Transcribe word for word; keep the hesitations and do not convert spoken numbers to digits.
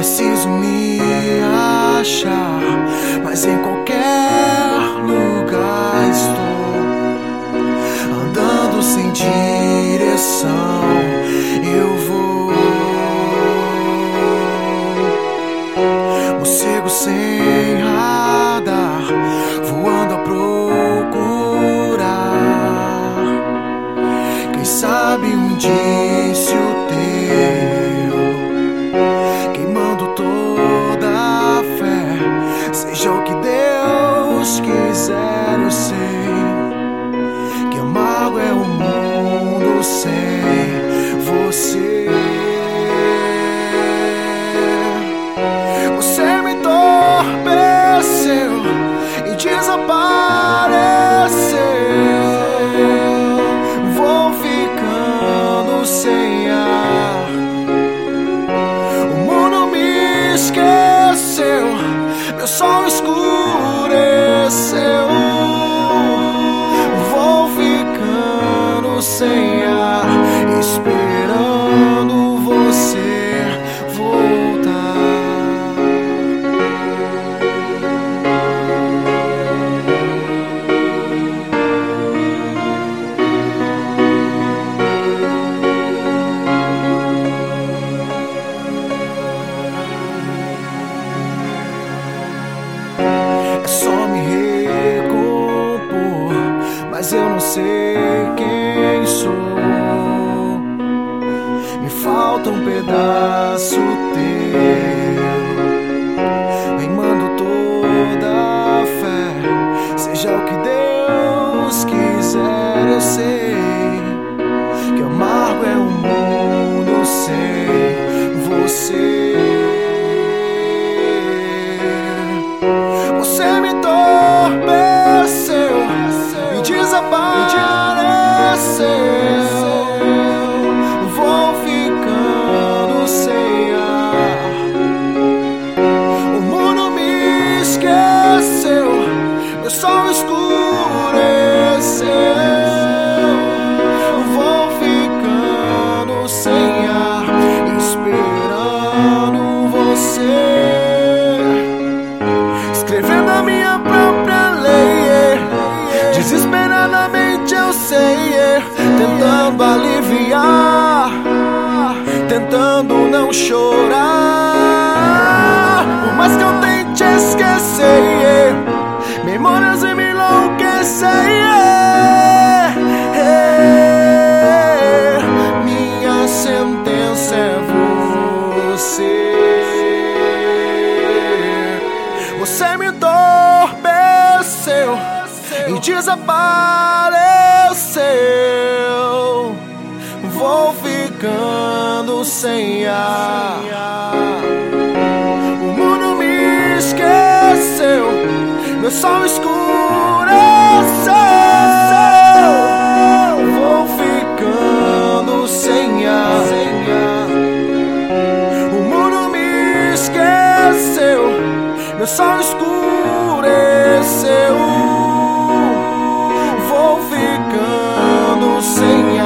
preciso me achar, mas em qualquer lugar estou, andando sem direção. Eu vou, morcego sem radar, voando a procurar. Quem sabe um indício teu, queimando toda a fé. Seja o que Deus quiser, eu sei que amargo é o mundo sem você. Você me entorpeceu e desapareceu. Vou ficando sem ar, o mundo me esqueceu, meu sol escureceu. Vou ficando sem ar, esperando você voltar. É só me recompor, mas eu não sei quem sou. Me falta um pedaço teu, queimando toda a fé. Seja o que Deus quiser, eu sei que amargo é um mundo sem você. Você me entorpeceu e desapareceu. Vou ficando sem ar, o mundo me esqueceu, meu sol escureceu. Vou ficando sem ar, esperando você. Escrevendo a minha própria lei, desesperadamente eu sei, tentando aliviar, tentando não chorar. Por mais que eu tente esquecer, memórias me enlouquecem. Minha sentença é você. Você me entorpeceu e desapareceu. Vou ficando sem ar, o mundo me esqueceu, meu sol escureceu. Vou ficando sem ar, o mundo me esqueceu, meu sol escureceu. Vou ficando sem